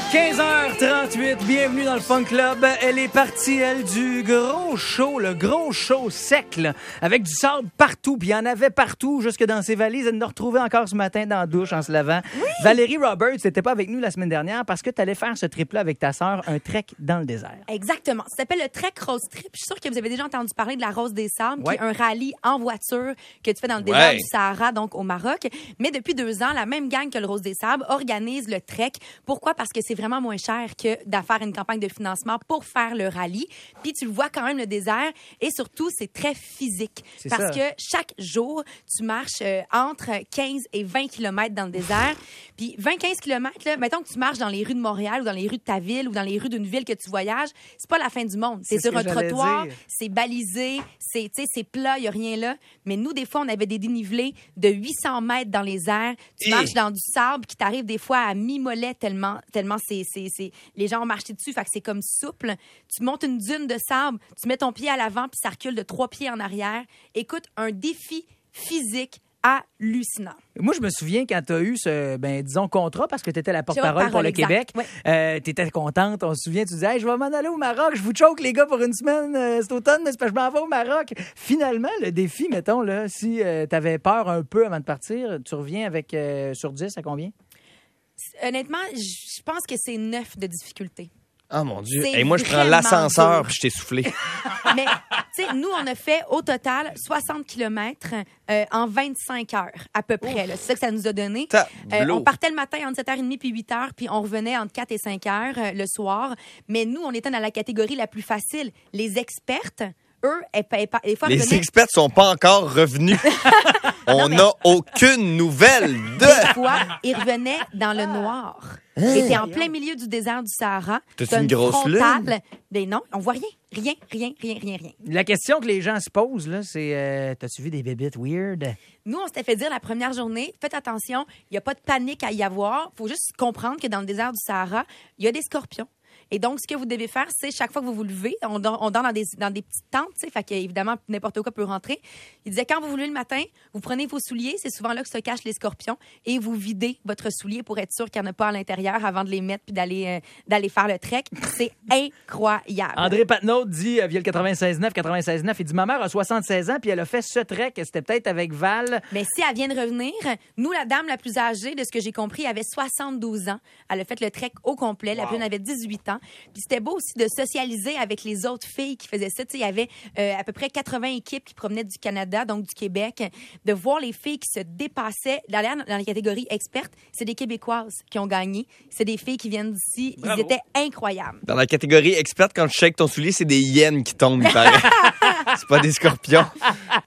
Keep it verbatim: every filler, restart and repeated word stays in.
quinze heures trente-huit, bienvenue dans le Fun Club. Elle est partie, elle, du gros show, le gros show sec, là, avec du sable partout, puis il y en avait partout, jusque dans ses valises. Elle nous a retrouvés encore ce matin dans la douche en se lavant. Oui. Valérie Roberts, t'étais pas avec nous la semaine dernière parce que t'allais faire ce trip-là avec ta sœur, un trek dans le désert. Exactement. Ça s'appelle le Trek Rose Trip. Je suis sûre que vous avez déjà entendu parler de la Rose des Sables, ouais. qui est un rallye en voiture que tu fais dans le ouais. désert du Sahara, donc au Maroc. Mais depuis deux ans, la même gang que le Rose des Sables organise le trek. Pourquoi? Parce que c'est vraiment moins cher que de faire une campagne de financement pour faire le rallye. Puis tu le vois quand même, le désert. Et surtout, c'est très physique. C'est parce ça. que chaque jour, tu marches euh, entre quinze et vingt kilomètres dans le désert. Puis vingt à quinze kilomètres, là, mettons que tu marches dans les rues de Montréal ou dans les rues de ta ville ou dans les rues d'une ville que tu voyages, c'est pas la fin du monde. C'est, C'est sur ce un que j'allais trottoir, dire. c'est balisé, c'est, tu sais, c'est plat, il y a rien là. Mais nous, des fois, on avait des dénivelés de huit cents mètres dans les airs. Tu Et... marches dans du sable qui t'arrive des fois à mi-mollet tellement, tellement c'est, c'est, c'est... les gens ont marché dessus, fait que c'est comme souple. Tu montes une dune de sable, tu mets ton pied à l'avant puis ça recule de trois pieds en arrière. Écoute, un défi physique hallucinant. Moi, je me souviens quand tu as eu ce, ben, disons, contrat, parce que tu étais la porte-parole pour le exact. Québec. Ouais. Euh, tu étais contente, on se souvient, tu disais, hey, je vais m'en aller au Maroc, je vous choque, les gars, pour une semaine euh, cet automne, mais c'est parce que je m'en vais au Maroc. Finalement, le défi, mettons, là, si euh, tu avais peur un peu avant de partir, tu reviens avec euh, sur dix à combien? Honnêtement, je pense que c'est neuf de difficulté. Ah, mon Dieu. C'est Et moi, je prends vraiment l'ascenseur dur. puis je t'ai soufflé. Mais, tu sais, nous, on a fait au total soixante kilomètres euh, en vingt-cinq heures, à peu près. là. C'est ça que ça nous a donné. Euh, Tableau. on partait le matin entre sept heures trente puis huit heures, puis on revenait entre quatre et cinq heures euh, le soir. Mais nous, on était dans la catégorie la plus facile. Les expertes, eux, elles, elles, elles, des fois, Les revenaient... experts sont pas encore revenus. On n'a mais- aucune nouvelle Des de... fois, ils revenaient dans le noir. T'es en plein milieu du désert du Sahara. T'as-tu T'as une grosse frontale. lune? Ben non, on voit rien. Rien, rien, rien, rien, rien. La question que les gens se posent, là, c'est euh, t'as-tu vu des bébites weird? Nous, on s'était fait dire la première journée, faites attention, il n'y a pas de panique à y avoir. Il faut juste comprendre que dans le désert du Sahara, il y a des scorpions. Et donc, ce que vous devez faire, c'est chaque fois que vous vous levez, on dort, on dort dans, des, dans des petites tentes, tu sais, fait qu'évidemment, n'importe quoi peut rentrer. Il disait, quand vous vous levez le matin, vous prenez vos souliers, c'est souvent là que se cachent les scorpions, et vous videz votre soulier pour être sûr qu'il n'y en a pas à l'intérieur avant de les mettre puis d'aller, euh, d'aller faire le trek. C'est incroyable. André Patnaud dit, euh, via le quatre-vingt-seize neuf, quatre-vingt-seize neuf, il dit, ma mère a soixante-seize ans, puis elle a fait ce trek, c'était peut-être avec Val. Mais si elle vient de revenir, nous, la dame la plus âgée, de ce que j'ai compris, avait soixante-douze ans. Elle a fait le trek au complet. La plus jeune avait dix-huit ans. Puis c'était beau aussi de socialiser avec les autres filles qui faisaient ça. Tu sais, il y avait euh, à peu près quatre-vingts équipes qui provenaient du Canada, donc du Québec. De voir les filles qui se dépassaient. D'ailleurs, dans la catégorie experte, c'est des Québécoises qui ont gagné. C'est des filles qui viennent d'ici. Bravo. Ils étaient incroyables. Dans la catégorie experte, quand tu shakes ton soulier, c'est des hyènes qui tombent, il paraît. C'est pas des scorpions.